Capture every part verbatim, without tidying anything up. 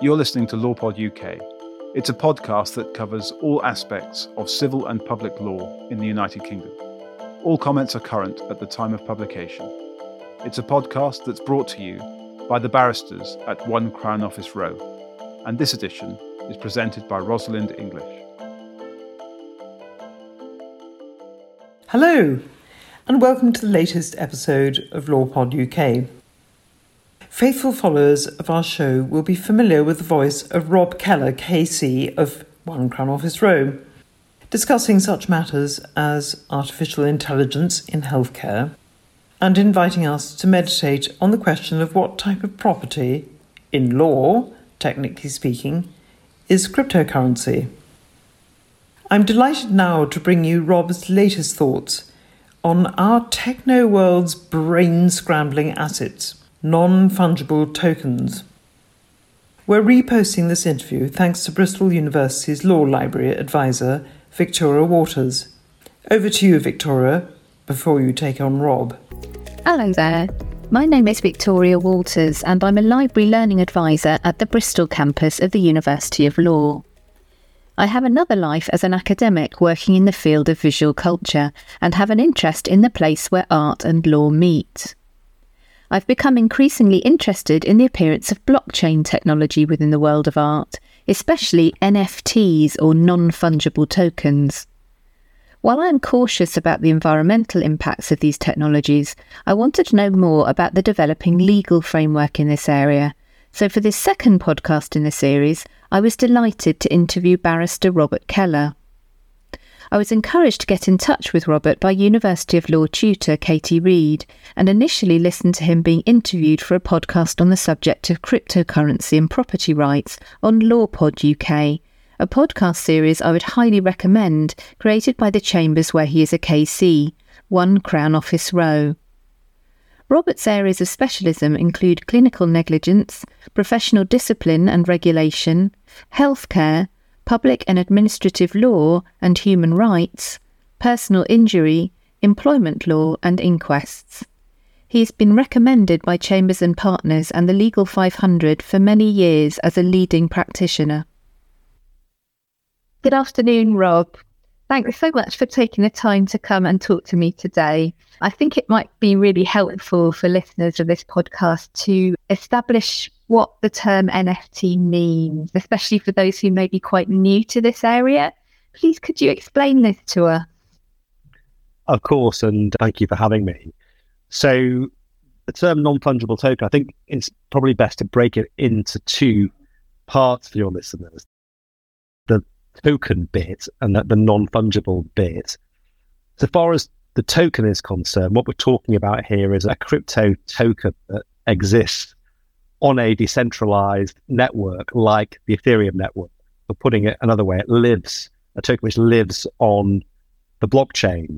You're listening to LawPod U K. It's a podcast that covers all aspects of civil and public law in the United Kingdom. All comments are current at the time of publication. It's a podcast that's brought to you by the barristers at One Crown Office Row, and this edition is presented by Rosalind English. Hello, and welcome to the latest episode of LawPod U K. Faithful followers of our show will be familiar with the voice of Rob Keller, K C of One Crown Office Row, discussing such matters as artificial intelligence in healthcare and inviting us to meditate on the question of what type of property, in law, technically speaking, is cryptocurrency. I'm delighted now to bring you Rob's latest thoughts on our techno world's brain-scrambling assets, non-fungible tokens. We're reposting this interview thanks to Bristol University's Law Library advisor, Victoria Waters. Over to you, Victoria, before you take on Rob. Hello there. My name is Victoria Waters and I'm a library learning advisor at the Bristol campus of the University of Law. I have another life as an academic working in the field of visual culture and have an interest in the place where art and law meet. I've become increasingly interested in the appearance of blockchain technology within the world of art, especially N F Ts or non-fungible tokens. While I am cautious about the environmental impacts of these technologies, I wanted to know more about the developing legal framework in this area. So for this second podcast in the series, I was delighted to interview barrister Robert Keller. I was encouraged to get in touch with Robert by University of Law tutor Katie Reed and initially listened to him being interviewed for a podcast on the subject of cryptocurrency and property rights on LawPod U K, a podcast series I would highly recommend, created by the chambers where he is a K C, One Crown Office Row. Robert's areas of specialism include clinical negligence, professional discipline and regulation, healthcare, public and administrative law and human rights, personal injury, employment law and inquests. He has been recommended by Chambers and Partners and the Legal five hundred for many years as a leading practitioner. Good afternoon, Rob. Thanks so much for taking the time to come and talk to me today. I think it might be really helpful for listeners of this podcast to establish what the term N F T means, especially for those who may be quite new to this area. Please, could you explain this to us? Of course, and thank you for having me. So the term non-fungible token, I think it's probably best to break it into two parts for your listeners. The token bit and the, the non-fungible bit. So far as the token is concerned, what we're talking about here is a crypto token that exists on a decentralized network like the Ethereum network. For putting it another way, it lives, a token which lives on the blockchain.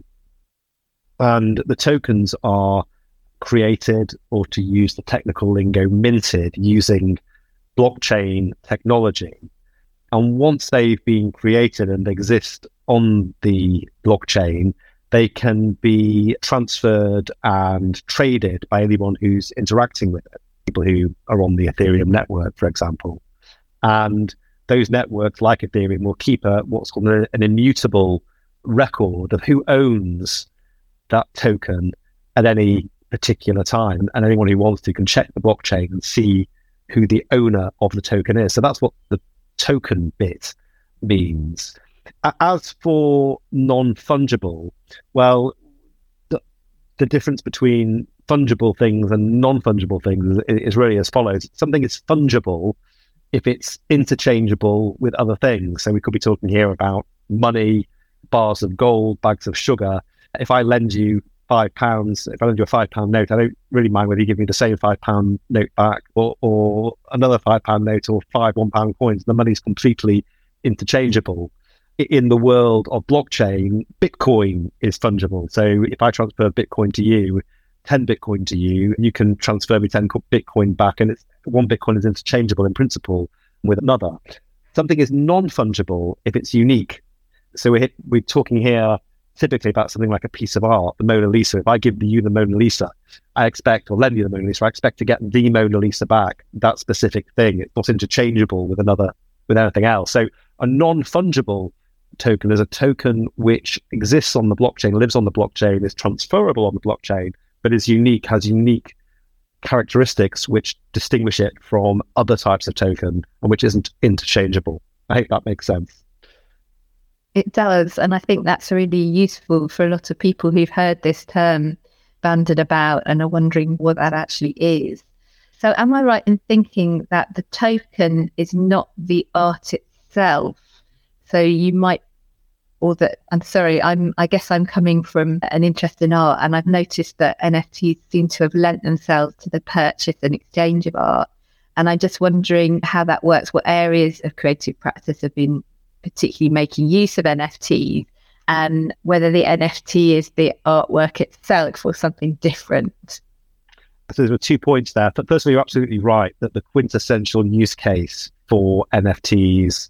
And the tokens are created, or to use the technical lingo, minted using blockchain technology. And once they've been created and exist on the blockchain, they can be transferred and traded by anyone who's interacting with it. People who are on the Ethereum network, for example. And those networks, like Ethereum, will keep a, what's called an, an immutable record of who owns that token at any particular time. And anyone who wants to can check the blockchain and see who the owner of the token is. So that's what the token bit means. As for non-fungible, well, the, the difference between fungible things and non-fungible things is, is really as follows. Something is fungible if it's interchangeable with other things. So we could be talking here about money, bars of gold, bags of sugar. If I lend you five pounds, if I lend you a five pound note, I don't really mind whether you give me the same five pound note back or, or another five pound note or five one pound coins. The money's completely interchangeable. In the world of blockchain, Bitcoin is fungible. So if I transfer Bitcoin to you, ten Bitcoin to you, you can transfer me ten Bitcoin back, and it's one Bitcoin is interchangeable in principle with another. Something is non-fungible if it's unique. So we're, we're talking here typically about something like a piece of art, the Mona Lisa. If I give you the Mona Lisa, I expect, or lend you the Mona Lisa, I expect to get the Mona Lisa back, that specific thing. It's not interchangeable with another, with anything else. So a non-fungible token is a token which exists on the blockchain, lives on the blockchain, is transferable on the blockchain, but is unique, has unique characteristics which distinguish it from other types of token and which isn't interchangeable. I hope that makes sense. It does, and I think that's really useful for a lot of people who've heard this term bandied about and are wondering what that actually is. So am I right in thinking that the token is not the art itself? So you might, or that, I'm sorry, I'm, I guess I'm coming from an interest in art, and I've noticed that N F Ts seem to have lent themselves to the purchase and exchange of art. And I'm just wondering how that works, what areas of creative practice have been particularly making use of N F Ts, and whether the N F T is the artwork itself or something different. So there were two points there. But firstly, you're absolutely right that the quintessential use case for N F Ts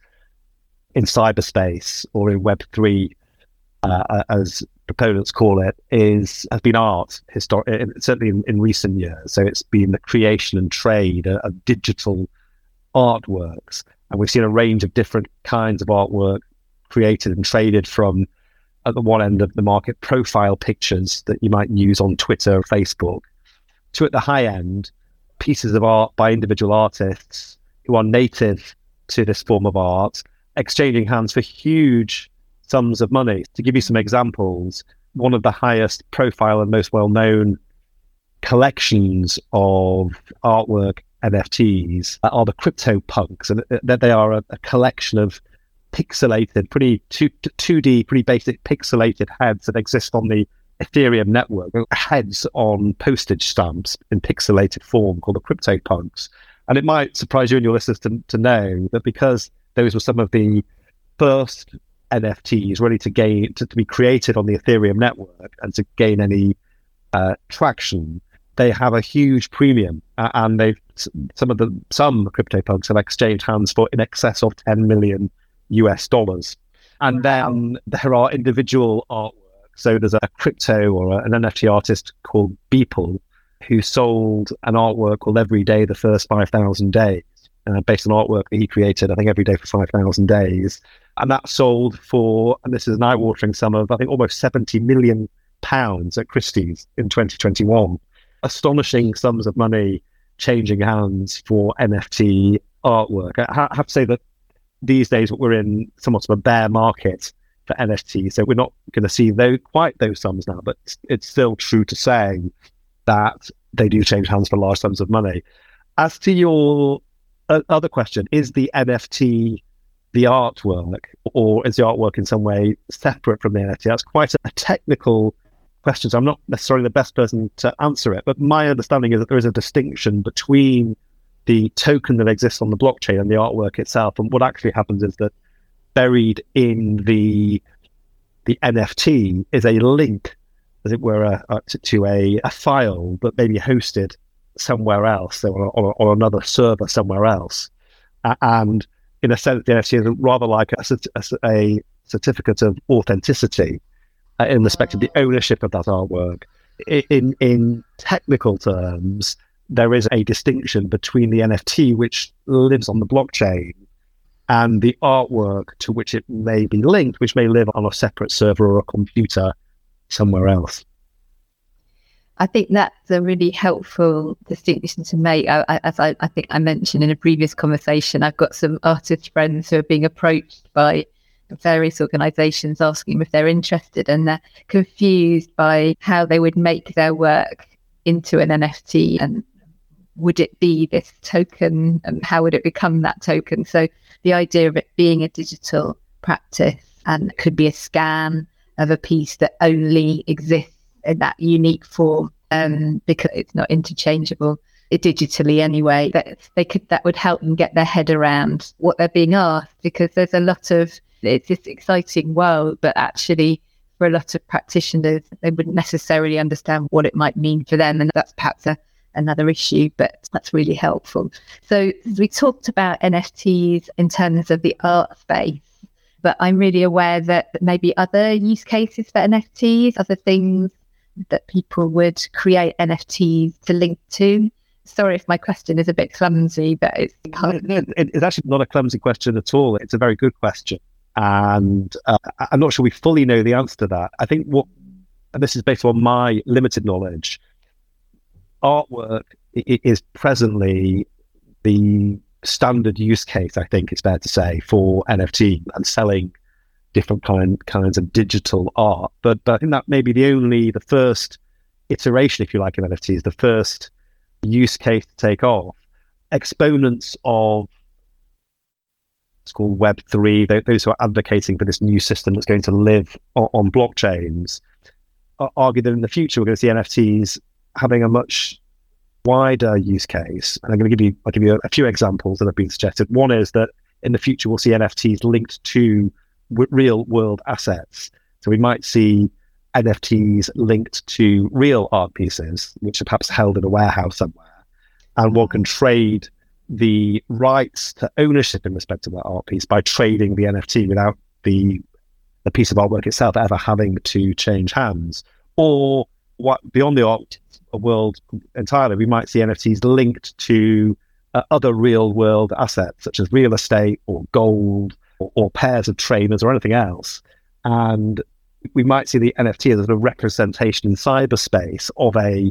in cyberspace or in Web three, uh, as proponents call it, is has been art, histor- certainly in, in recent years. So it's been the creation and trade of, of digital artworks. And we've seen a range of different kinds of artwork created and traded, from, at the one end of the market, profile pictures that you might use on Twitter or Facebook, to at the high end, pieces of art by individual artists who are native to this form of art, exchanging hands for huge sums of money. To give you some examples, one of the highest profile and most well-known collections of artwork N F Ts are the CryptoPunks, and they are a, a collection of pixelated, pretty two, 2D, pretty basic pixelated heads that exist on the Ethereum network, heads on postage stamps in pixelated form, called the CryptoPunks. And it might surprise you and your listeners to, to know that because those were some of the first N F Ts ready to gain to, to be created on the Ethereum network and to gain any uh, traction, they have a huge premium, uh, and they've some of the some CryptoPunks have exchanged hands for in excess of ten million U S dollars. And wow. Then there are individual artwork. So there's a crypto or a, an N F T artist called Beeple who sold an artwork called Every Day the First five thousand Days, uh, based on artwork that he created, I think, every day for five thousand days. And that sold for, and this is an eye-watering sum of, I think, almost seventy million pounds at Christie's in twenty twenty-one. Astonishing sums of money changing hands for N F T artwork. I have to say that these days we're in somewhat of a bear market for N F T, so we're not going to see those, quite those sums now, but it's still true to say that they do change hands for large sums of money. As to your uh, other question, is the N F T the artwork, or is the artwork in some way separate from the N F T? That's quite a technical question, so I'm not necessarily the best person to answer it, but my understanding is that there is a distinction between the token that exists on the blockchain and the artwork itself. And what actually happens is that buried in the the N F T is a link, as it were, a, a, to, to a, a file that may be hosted somewhere else, so on, on, on another server somewhere else. Uh, and in a sense, the N F T is rather like a, a, a certificate of authenticity uh, in respect of the ownership of that artwork. In, in technical terms, there is a distinction between the N F T, which lives on the blockchain, and the artwork to which it may be linked, which may live on a separate server or a computer somewhere else. I think that's a really helpful distinction to make. I, I, as I, I think I mentioned in a previous conversation, I've got some artist friends who are being approached by various organisations asking if they're interested, and they're confused by how they would make their work into an N F T, and would it be this token, and how would it become that token? So the idea of it being a digital practice, and it could be a scan of a piece that only exists in that unique form, um, because it's not interchangeable digitally anyway, that they could, that would help them get their head around what they're being asked, because there's a lot of, it's this exciting world, but actually for a lot of practitioners, they wouldn't necessarily understand what it might mean for them. And that's perhaps a, another issue, but that's really helpful. So we talked about N F Ts in terms of the art space, but I'm really aware that maybe other use cases for N F Ts, other things that people would create N F Ts to link to. Sorry if my question is a bit clumsy, but it's kind of... no, it's actually not a clumsy question at all. It's a very good question. And uh, I'm not sure we fully know the answer to that. I think what, and this is based on my limited knowledge, artwork is presently the standard use case, I think it's fair to say, for N F T and selling different kind, kinds of digital art. But, but I think that may be the only, the first iteration, if you like, of N F Ts, the first use case to take off. Exponents of, it's called Web three, those who are advocating for this new system that's going to live on, on blockchains, argue that in the future we're going to see N F Ts having a much wider use case. And I'm going to give you, I'll give you a, a few examples that have been suggested. One is that in the future we'll see N F Ts linked to w- real world assets. So we might see N F Ts linked to real art pieces, which are perhaps held in a warehouse somewhere, and one can trade the rights to ownership in respect of that art piece by trading the N F T without the the piece of artwork itself ever having to change hands. Or what beyond the art world entirely, we might see N F Ts linked to uh, other real world assets such as real estate or gold or, or pairs of trainers or anything else. And we might see the N F T as a representation in cyberspace of a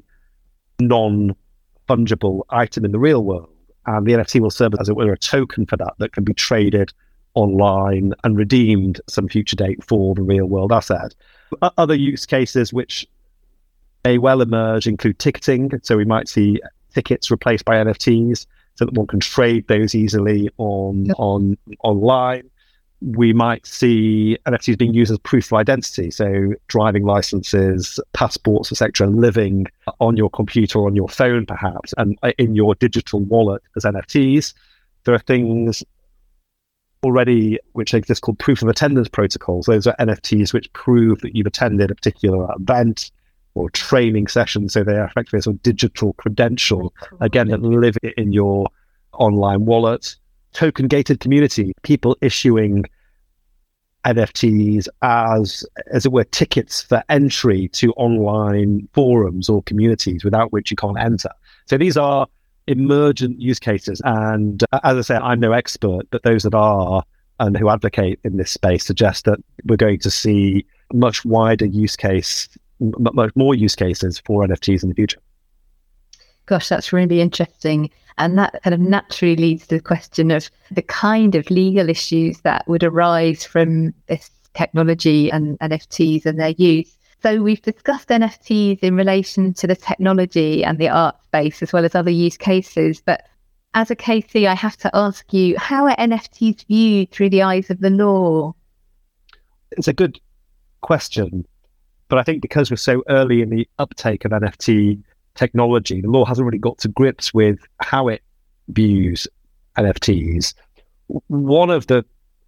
non-fungible item in the real world. And the N F T will serve as it were a token for that that can be traded online and redeemed some future date for the real world asset. Other use cases which may well emerge include ticketing. So we might see tickets replaced by N F Ts so that one can trade those easily on, yep. on online. We might see N F Ts being used as proof of identity, so driving licenses, passports, et cetera, living on your computer or on your phone, perhaps, and in your digital wallet as N F Ts. There are things already which exist called proof of attendance protocols. Those are N F Ts which prove that you've attended a particular event or training session, so they are effectively a sort of digital credential, again, that live in your online wallet. Token gated community, people issuing N F Ts as, as it were, tickets for entry to online forums or communities without which you can't enter. So these are emergent use cases. And uh, as I say, I'm no expert, but those that are and who advocate in this space suggest that we're going to see much wider use case, m- much more use cases for N F Ts in the future. Gosh, that's really interesting. And that kind of naturally leads to the question of the kind of legal issues that would arise from this technology and N F Ts and their use. So we've discussed N F Ts in relation to the technology and the art space, as well as other use cases. But as a K C, I have to ask you, how are N F Ts viewed through the eyes of the law? It's a good question. But I think because we're so early in the uptake of N F T technology, the law hasn't really got to grips with how it views N F Ts. One of the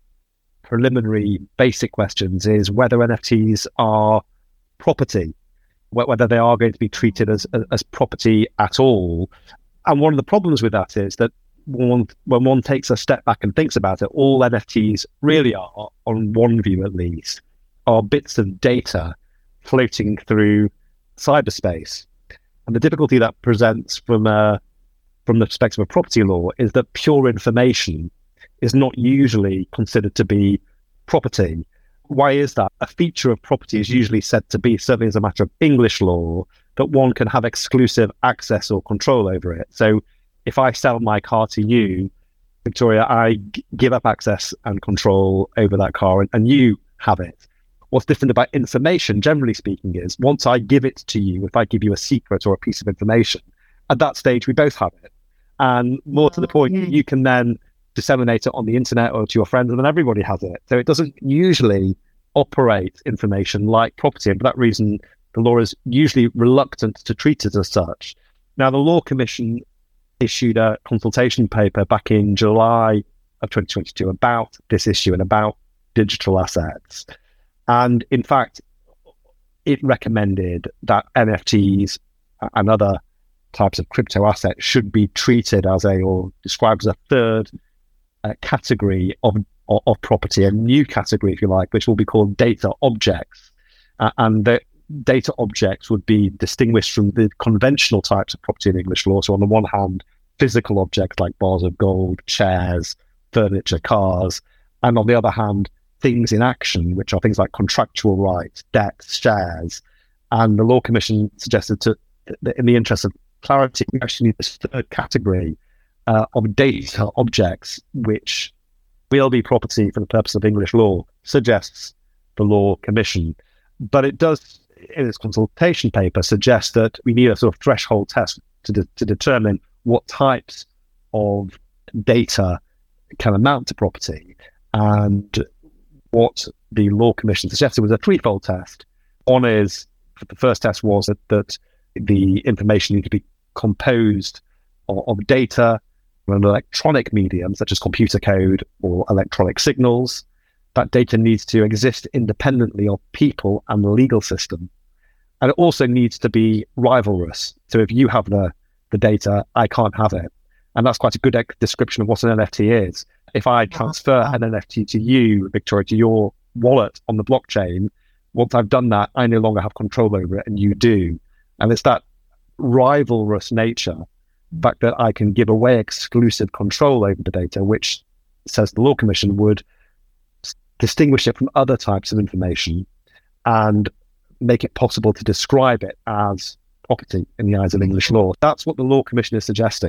preliminary basic questions is whether N F Ts are property, whether they are going to be treated as as property at all. And one of the problems with that is that one, when one takes a step back and thinks about it, all N F Ts really are, on one view at least, are bits of data floating through cyberspace. And the difficulty that presents from a, from the perspective of property law is that pure information is not usually considered to be property. Why is that? A feature of property is usually said to be, certainly as a matter of English law, that one can have exclusive access or control over it. So if I sell my car to you, Victoria, I g- give up access and control over that car and, and you have it. What's different about information, generally speaking, is once I give it to you, if I give you a secret or a piece of information, at that stage, we both have it. And more to the point, yeah. you can then disseminate it on the internet or to your friends, and then everybody has it. So it doesn't usually operate information like property. And for that reason, the law is usually reluctant to treat it as such. Now, the Law Commission issued a consultation paper back in July of twenty twenty-two about this issue and about digital assets. And in fact, it recommended that N F Ts and other types of crypto assets should be treated as a, or described as a third uh, category of of, of property, a new category, if you like, which will be called data objects. Uh, and the data objects would be distinguished from the conventional types of property in English law. So on the one hand, physical objects like bars of gold, chairs, furniture, cars, and on the other hand, things in action, which are things like contractual rights, debts, shares. And the Law Commission suggested to, in the interest of clarity, we actually need this third category uh, of data objects, which will be property for the purpose of English law, suggests the Law Commission. But it does, in its consultation paper, suggest that we need a sort of threshold test to, de- to determine what types of data can amount to property. And what the Law Commission suggested was a threefold test. One is, the first test was that, that the information needed to be composed of, of data from an electronic medium, such as computer code or electronic signals. That data needs to exist independently of people and the legal system. And it also needs to be rivalrous. So if you have the, the data, I can't have it. And that's quite a good description of what an N F T is. If I transfer an N F T to you, Victoria, to your wallet on the blockchain, once I've done that, I no longer have control over it and you do. And it's that rivalrous nature, the fact that I can give away exclusive control over the data, which, says the Law Commission, would distinguish it from other types of information and make it possible to describe it as property in the eyes of English law. That's what the Law Commission is suggesting.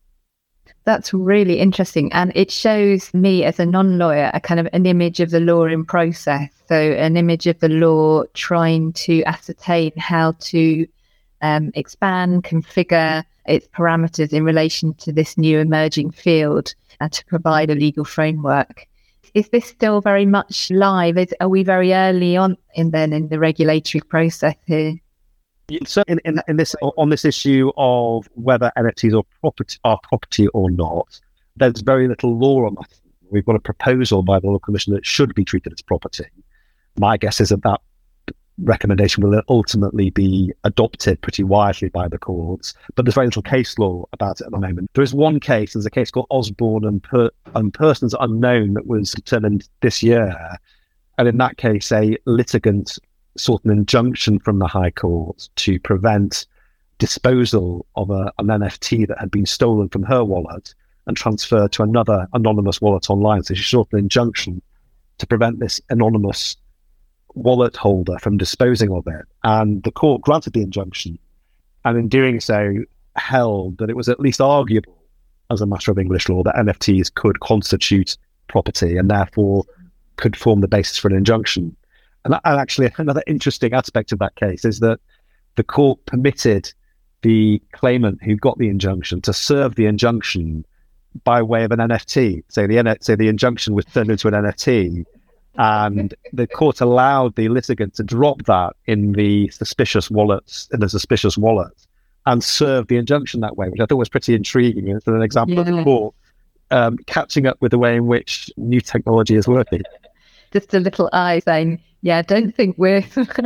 That's really interesting. And it shows me as a non-lawyer a kind of an image of the law in process. So an image of the law trying to ascertain how to um, expand, configure its parameters in relation to this new emerging field and to provide a legal framework. Is this still very much live? Is, are we very early on in then in the regulatory process here? So in, in, in this on this issue of whether N F Ts are property, are property or not, there's very little law on that. We've got a proposal by the Law Commission that it should be treated as property. My guess is that that recommendation will ultimately be adopted pretty widely by the courts, but there's very little case law about it at the moment. There is one case, there's a case called Osborne and, per, and Persons Unknown that was determined this year, and in that case a litigant sought an injunction from the High Court to prevent disposal of a, an N F T that had been stolen from her wallet and transferred to another anonymous wallet online. So she sought an injunction to prevent this anonymous wallet holder from disposing of it. And the court granted the injunction, and in doing so held that it was at least arguable as a matter of English law that N F Ts could constitute property and therefore could form the basis for an injunction. And, and actually another interesting aspect of that case is that the court permitted the claimant who got the injunction to serve the injunction by way of an N F T. So the N F T, so the injunction was turned into an N F T, and the court allowed the litigant to drop that in the suspicious wallets, in the suspicious wallet, and serve the injunction that way, which I thought was pretty intriguing. It's an example yeah. of the court um, catching up with the way in which new technology is working. Just a little eye saying, yeah, I don't think we're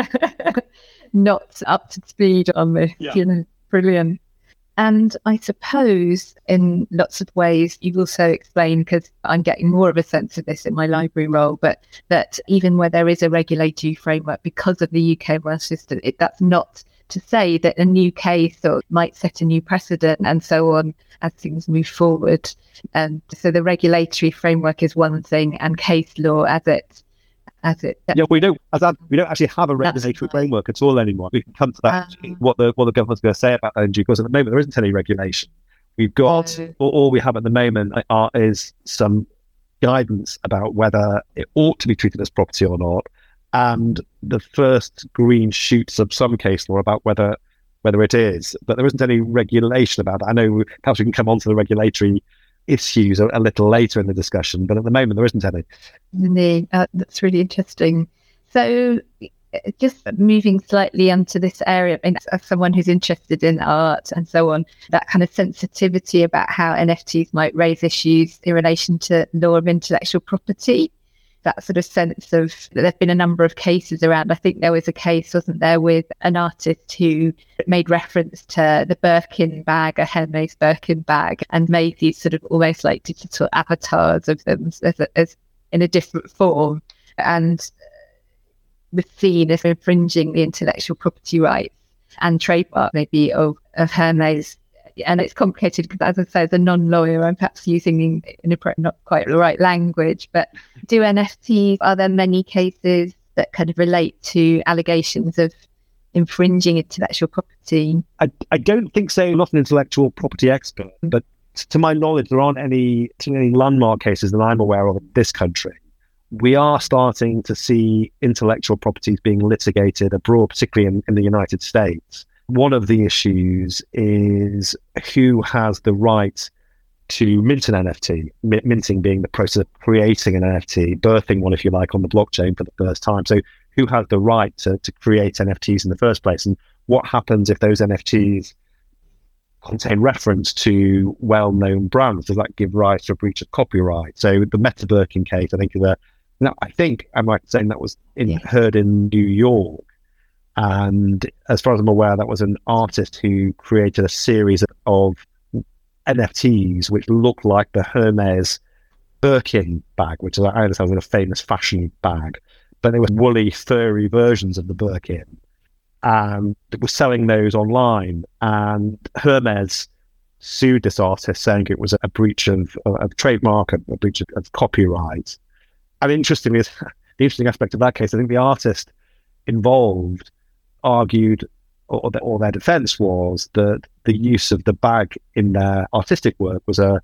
not up to speed on this, yeah. you know, brilliant. And I suppose in lots of ways you've also explained, because I'm getting more of a sense of this in my library role, but that even where there is a regulatory framework because of the U K one system, it, that's not to say that a new case or might set a new precedent and so on as things move forward. And so the regulatory framework is one thing, and case law as it As it, yeah, we don't. As that, we don't actually have a regulatory framework at all anymore. We can come to that. Um, what the what the government's going to say about that in due course. At the moment, there isn't any regulation. We've got uh, all, all we have at the moment are, is some guidance about whether it ought to be treated as property or not, and the first green shoots of some case law about whether whether it is. But there isn't any regulation about it. I know perhaps we can come on to the regulatory issues a, a little later in the discussion, but at the moment there isn't any. Indeed, uh, that's really interesting. So just moving slightly onto this area, and as someone who's interested in art and so on, that kind of sensitivity about how N F Ts might raise issues in relation to law of intellectual property, that sort of sense of that there've been a number of cases around. I think there was a case, wasn't there, with an artist who made reference to the Birkin bag, a Hermes Birkin bag, and made these sort of almost like digital avatars of them as, as in a different form and was seen as infringing the intellectual property rights and trademark maybe of, of Hermes. And it's complicated because, as I say, as a non-lawyer, I'm perhaps using in not quite the right language, but do N F Ts, are there many cases that kind of relate to allegations of infringing intellectual property? I, I don't think so. I'm not an intellectual property expert, but to my knowledge, there aren't any, any landmark cases that I'm aware of in this country. We are starting to see intellectual properties being litigated abroad, particularly in, in the United States. One of the issues is who has the right to mint an N F T, M- minting being the process of creating an N F T, birthing one, if you like, on the blockchain for the first time. So who has the right to, to create N F Ts in the first place? And what happens if those N F Ts contain reference to well-known brands? Does that give rise to a breach of copyright? So the Meta Birkin case, I think, is a, now, I think I might say that was in, yeah. heard in New York. And as far as I'm aware, that was an artist who created a series of N F Ts which looked like the Hermes Birkin bag, which is, I understand, was a famous fashion bag. But they were woolly, furry versions of the Birkin. And it was selling those online. And Hermes sued this artist, saying it was a breach of, of trademark, a breach of, of copyright. And interestingly, the interesting aspect of that case, I think the artist involved argued, or, the, or their defense was, that the use of the bag in their artistic work was a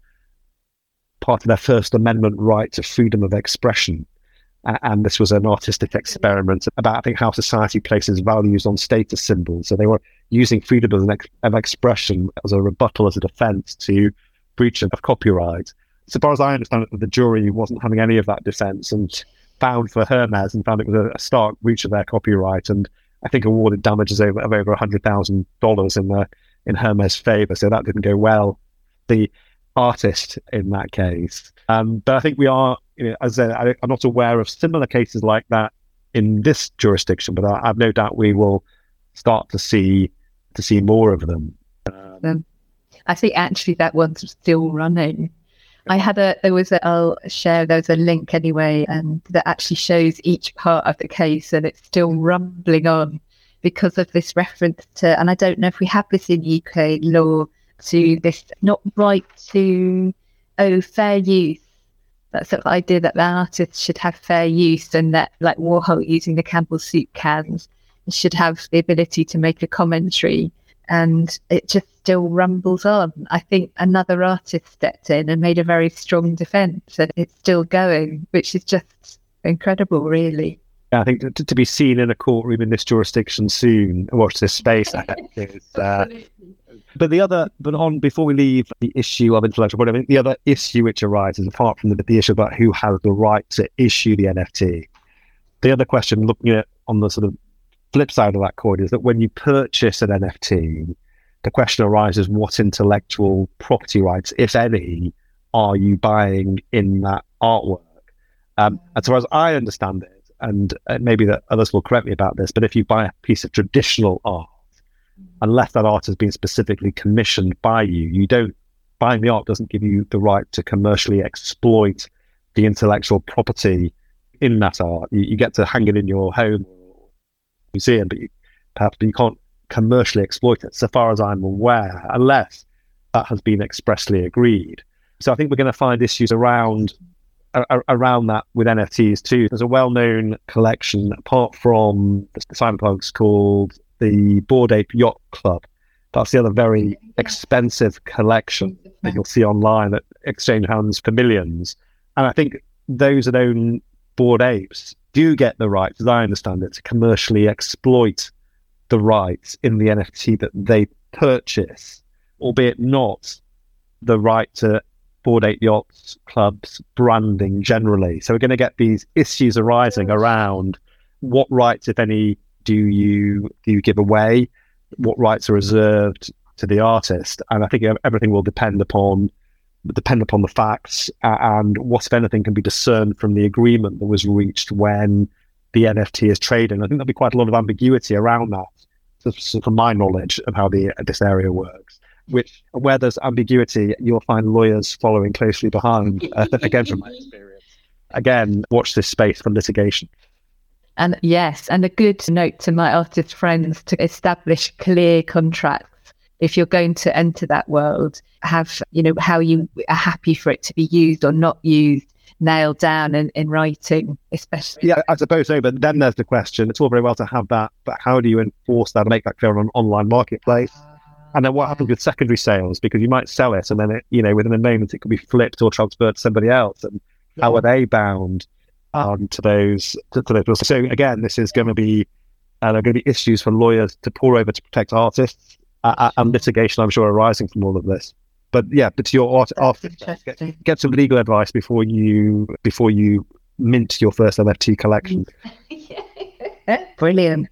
part of their First Amendment right to freedom of expression. Uh, and this was an artistic experiment about, I think, how society places values on status symbols. So they were using freedom of, ex- of expression as a rebuttal, as a defense to breach of copyright. So far as I understand it, the jury wasn't having any of that defense and found for Hermes and found it was a, a stark breach of their copyright, and I think awarded damages over, of over one hundred thousand dollars in the in Hermes' favour. So that didn't go well, the artist in that case. Um, but I think we are, you know, as I, I'm not aware of similar cases like that in this jurisdiction, but I, I've no doubt we will start to see to see more of them. Um, um, I think actually that one's still running. I had a, there was a, I'll share, there was a link anyway, and that actually shows each part of the case, and it's still rumbling on because of this reference to, and I don't know if we have this in U K law, to this not right to, oh, fair use. That sort of idea that the artist should have fair use, and that, like Warhol using the Campbell soup cans, should have the ability to make a commentary. And it just still rumbles on. I think another artist stepped in and made a very strong defence, and it's still going, which is just incredible, really. Yeah, I think to, to be seen in a courtroom in this jurisdiction soon, watch this space. I think is, uh, but the other, but on before we leave the issue of intellectual property, I mean, the other issue which arises, apart from the, the issue about who has the right to issue the N F T, the other question, looking at on the sort of flip side of that coin, is that when you purchase an N F T, the question arises, what intellectual property rights, if any, are you buying in that artwork? Um, as far as I understand it, and uh, maybe that others will correct me about this, but if you buy a piece of traditional art, unless that art has been specifically commissioned by you, you don't, buying the art doesn't give you the right to commercially exploit the intellectual property in that art. You, you get to hang it in your home museum, but you, perhaps you can't commercially exploit it, so far as I'm aware, unless that has been expressly agreed. So I think we're going to find issues around a, around that with N F Ts too. There's a well-known collection, apart from the cyberpunks, called the Bored Ape Yacht Club. That's the other very expensive collection that you'll see online that exchange hands for millions. And I think those that own Bored Apes do get the right, as I understand it, to commercially exploit the rights in the N F T that they purchase, albeit not the right to Bored Ape Yachts Club's branding generally. So we're going to get these issues arising around what rights, if any, do you do you give away, what rights are reserved to the artist, and I think everything will depend upon depend upon the facts and what, if anything, can be discerned from the agreement that was reached when the N F T is trading. I think there'll be quite a lot of ambiguity around that, so, so from my knowledge of how the this area works. Which, where there's ambiguity, you'll find lawyers following closely behind. Uh, again, from my experience. again, watch this space for litigation. And yes, and a good note to my artist friends to establish clear contracts. If you're going to enter that world, have, you know, how you are happy for it to be used or not used nailed down in, in writing, especially. Yeah, I suppose so. But then there's the question, it's all very well to have that, but how do you enforce that and make that clear on an online marketplace? And then what happens with secondary sales? Because you might sell it and then, it, you know, within a moment it could be flipped or transferred to somebody else. And how are they bound um, to those? To, to those? So again, this is going to be, uh, there are going to be issues for lawyers to pour over to protect artists, uh, and litigation, I'm sure, arising from all of this. But yeah, but to your art, artist, get, get some legal advice before you before you mint your first N F T collection. Brilliant.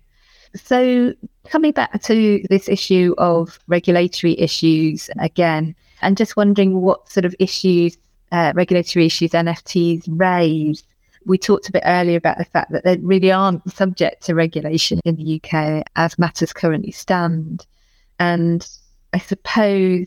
So coming back to this issue of regulatory issues again, and just wondering what sort of issues, uh, regulatory issues N F Ts raise. We talked a bit earlier about the fact that they really aren't subject to regulation in the U K as matters currently stand. And I suppose,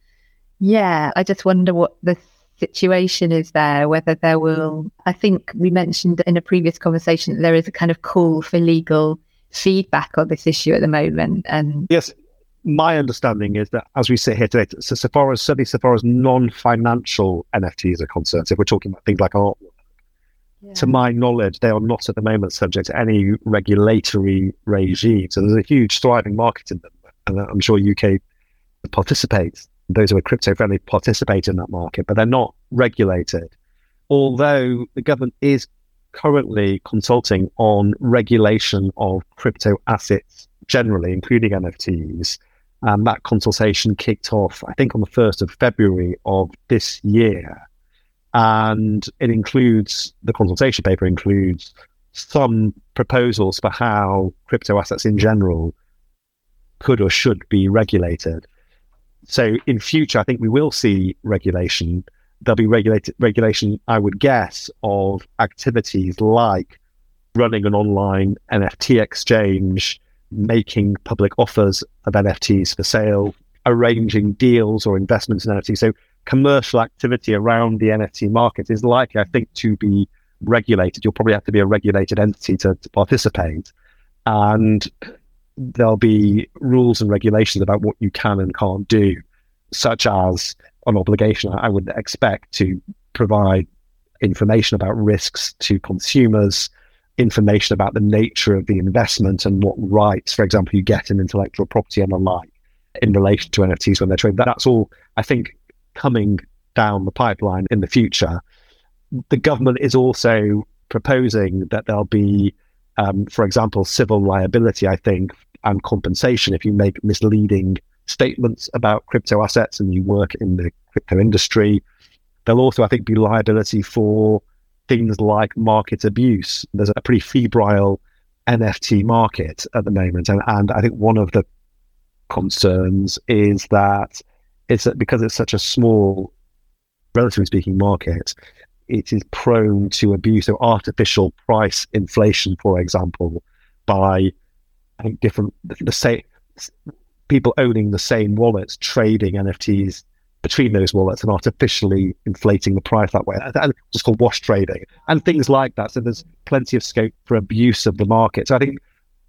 yeah, I just wonder what the situation is there, whether there will, I think we mentioned in a previous conversation that there is a kind of call for legal feedback on this issue at the moment. And yes, my understanding is that as we sit here today, so, so far as certainly so far as non-financial N F Ts are concerned, so if we're talking about things like artwork, yeah. to my knowledge, they are not at the moment subject to any regulatory regime. So there's a huge thriving market in them, and I'm sure U K participates. Those who are crypto-friendly participate in that market, but they're not regulated. Although the government is currently consulting on regulation of crypto assets generally, including N F Ts. And that consultation kicked off, I think, on the first of February of this year. And it includes, the consultation paper includes some proposals for how crypto assets in general could or should be regulated. So in future, I think we will see regulation. There'll be regulated regulation, I would guess, of activities like running an online N F T exchange, making public offers of N F Ts for sale, arranging deals or investments in N F Ts. So commercial activity around the N F T market is likely, I think, to be regulated. You'll probably have to be a regulated entity to, to participate. And there'll be rules and regulations about what you can and can't do, such as an obligation, I would expect, to provide information about risks to consumers, information about the nature of the investment and what rights, for example, you get in intellectual property and the like in relation to N F Ts when they're traded. That's all, I think, coming down the pipeline in the future. The government is also proposing that there'll be, um, for example, civil liability, I think, and compensation if you make misleading statements about crypto assets and you work in the crypto industry. There'll also, I think, be liability for things like market abuse. There's a pretty febrile N F T market at the moment. And, and I think one of the concerns is that it's that because it's such a small, relatively speaking, market, it is prone to abuse. So artificial price inflation, for example, by I think different, the same people owning the same wallets, trading N F Ts between those wallets and artificially inflating the price that way. And it's called wash trading and things like that. So there's plenty of scope for abuse of the market. So I think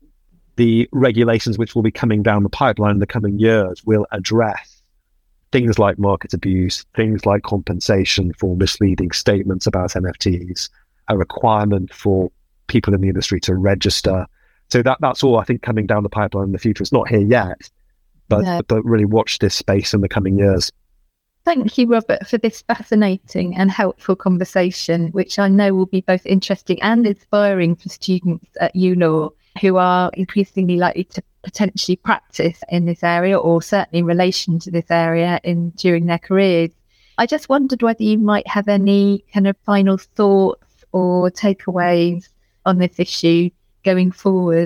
the regulations which will be coming down the pipeline in the coming years will address things like market abuse, things like compensation for misleading statements about N F Ts, a requirement for people in the industry to register. So that that's all, I think, coming down the pipeline in the future. It's not here yet, but no. but really watch this space in the coming years. Thank you, Robert, for this fascinating and helpful conversation, which I know will be both interesting and inspiring for students at U Law who are increasingly likely to potentially practice in this area, or certainly in relation to this area in during their careers. I just wondered whether you might have any kind of final thoughts or takeaways on this issue going forward.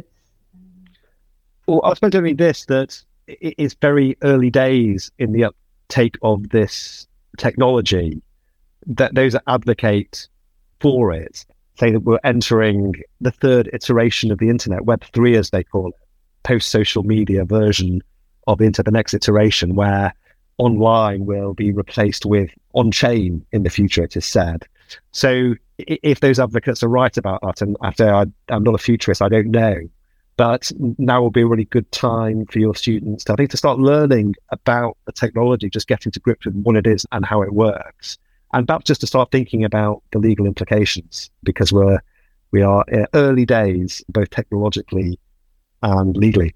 Well, I suppose only this, that it's very early days in the uptake of this technology, that those that advocate for it say that we're entering the third iteration of the internet, Web three as they call it, post-social media version of the internet, the next iteration, where online will be replaced with on-chain in the future, it is said. So if those advocates are right about that, and after I, I'm not a futurist, I don't know, but now will be a really good time for your students to, I think, to start learning about the technology, just getting to grips with what it is and how it works, and perhaps just to start thinking about the legal implications, because we're we are in early days, both technologically and legally.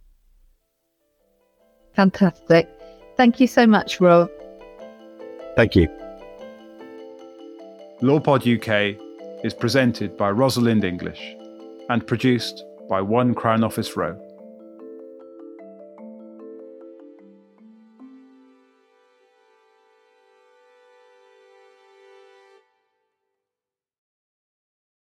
Fantastic. Thank you so much, Rob. Thank you. LawPod U K is presented by Rosalind English and produced by One Crown Office Row.